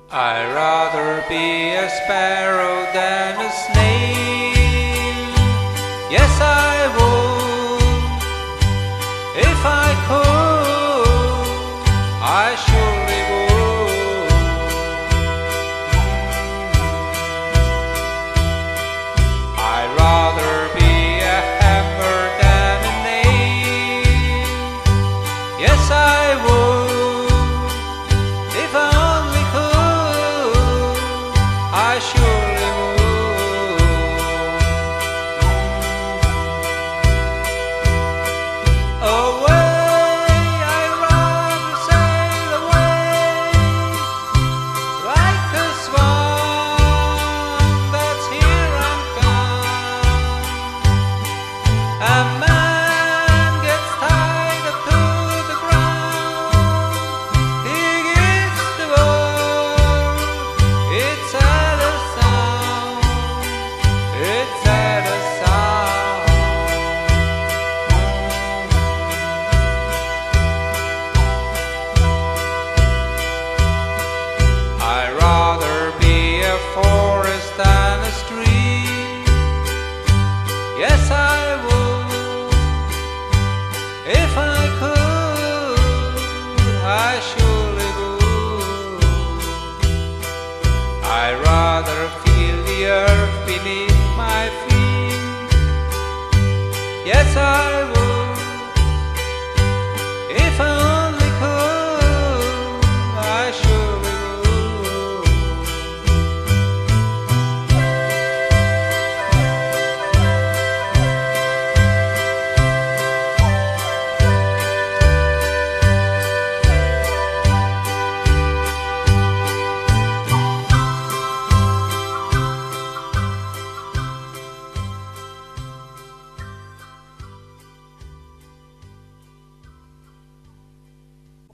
I'd rather be a sparrow than a snail. Yes, I would. If I could, I surely would. I'd rather be a hammer than a nail. Yes, I would. If I only could, I surely would. Away, I'd rather sail away, like a swan that's here and gone. A man gets tied up to the ground, he gets the word, it's at a sound, it's at a sound. I'd rather be a forest than a stream. Yes, I would. If I